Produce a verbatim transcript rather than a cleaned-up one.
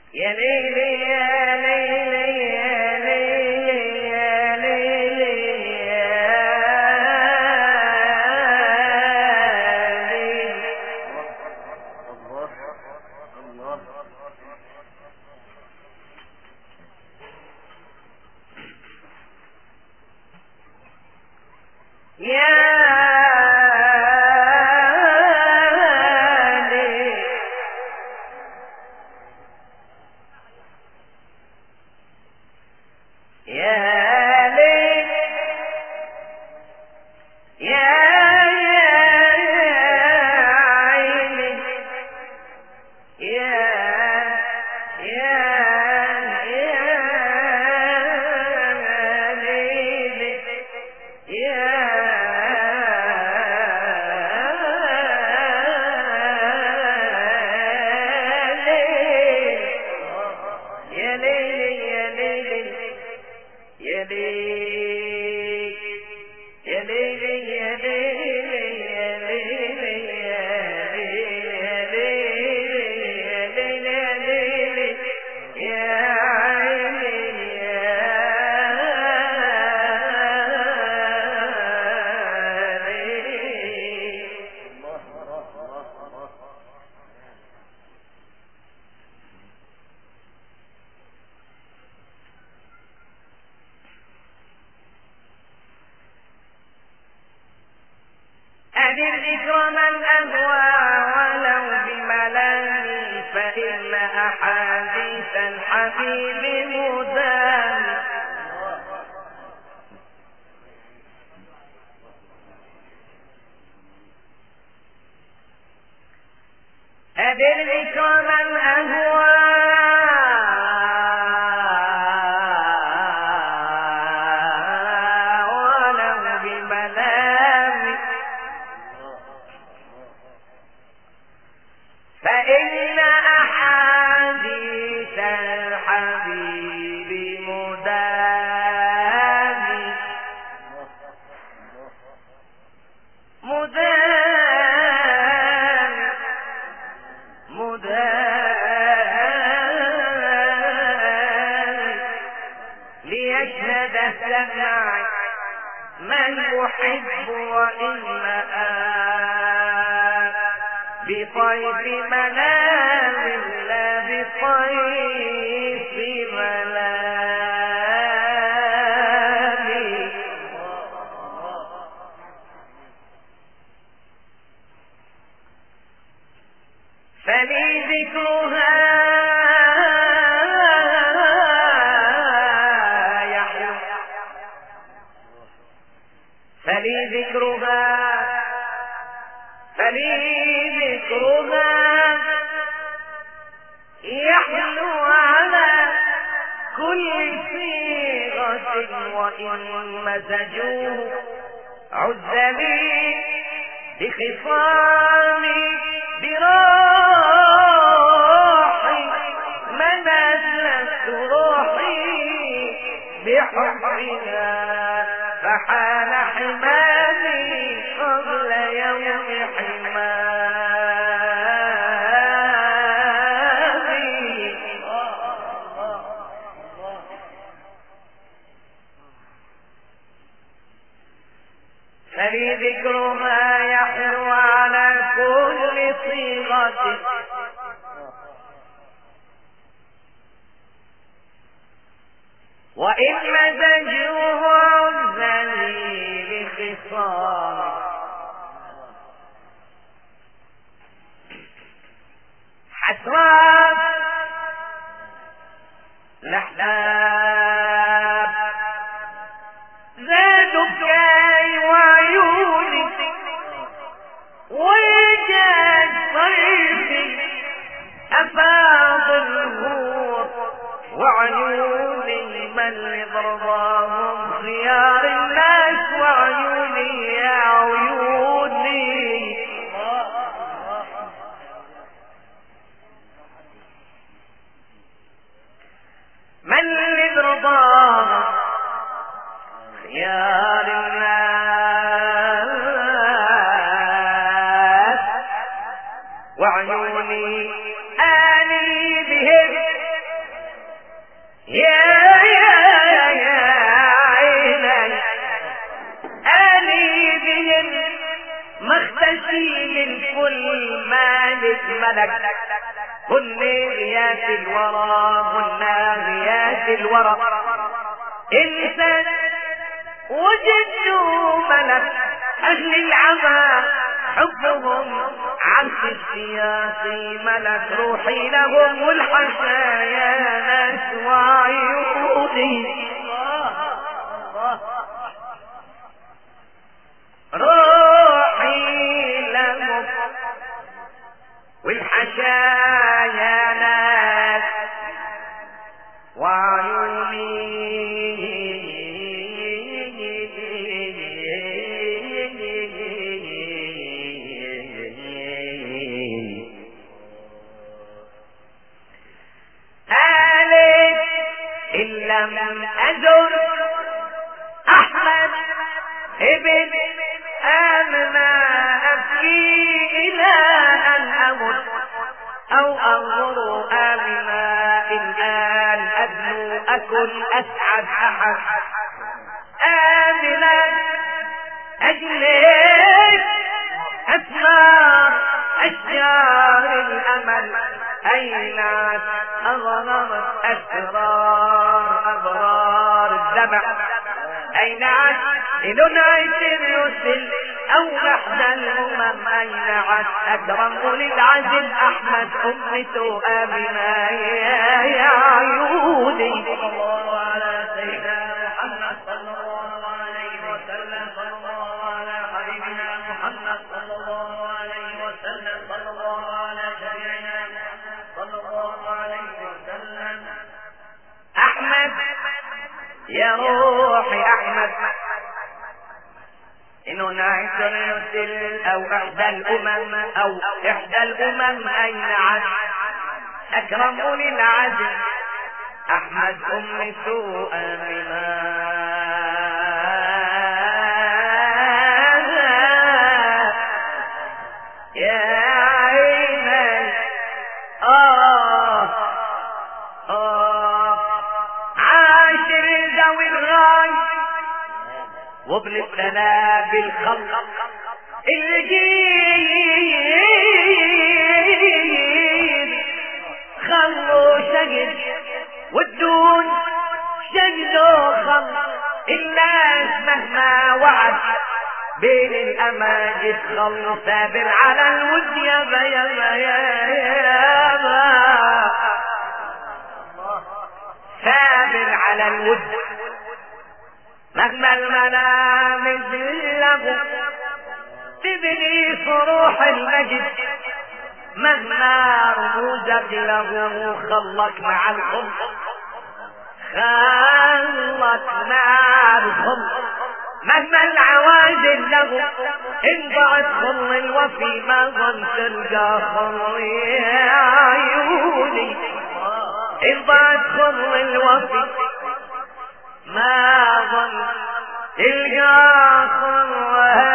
يا ليلي يا ليلي يا ليلي يا ليلي الذكر من أهوى ولو بملامي فإن أحاديث الحبيب مدام الذكر من أهوى فإن أحاديث الحبيب مدام مدام مدام ليشهد السمع من يحب وإن بطيف منام لا بطيف منام فلي ذكرها يحلو فلي ذكرها فلي ذكرها يحلو على كل صيغة وإن مزجوه عز لي بخصامي بروحي من أسلت روحي بحبنا فحال حمامي قبل يوم حمامي فلي ذكرها يحلو على كل صيغة وإن مزجوه عزني بخصام حسرات الأحباب زادوا بكاي وعيوني وجاد طيبي أفاض الهور وعيوني من لضرباهم خيار الناس وعيوني يا عيوني من لضرباهم خيار الناس وعيوني آني بهم غنيات الورى غناغيات الورى انسان وجدوا ملك اهل العمى حبهم عرش السياسي ملك روحي لهم والحشايا ناس وعيوني روحي لهم والحشايا ناس وعيوني لم أزر أحمد ابن آمنة أبكي إلى أن أمت أو أنظر آمنة الآن أدنو أكن أسعد أحد آمنة أجلس أسمار أشجار الأمل أين أغرمت أسرار أبرار الدمع أين عاد إن نعيش الرسل أو نحن الأمم أين عاد أكرم للعزل أحمد أمته آمنة يا عيوني صلى الله على سيدنا محمد صلى الله عليه وسلم صلى الله على حبيبنا محمد صلى الله عليه وسلم صلى الله على شفيعنا صلى الله عليه وسلم أحمد يا روحي أحمد إنه نعيش الرسل أو إحدى الأمم أو إحدى الأمم أين عاد أكرم للعزل أحمد أم سوء آمنة يا عيني آه آه عاشر ذوي الغاي وابن الثناء بالخلق الجيد خلوا شجد والدون شجدوا خلق الناس مهما وعد بين الأماجد خلوا سابر على الود يابا يابا يابا سابر على الود مهما المنامج له تبني صروح المجد مهما رموزك له خلك مع الخلق خلك مع الخلق مهما العوازل له ان ضعت خل الوفي ما ظن تلقى خل يا عيوني ان ضعت خل الوفي ما ظن تلقى خل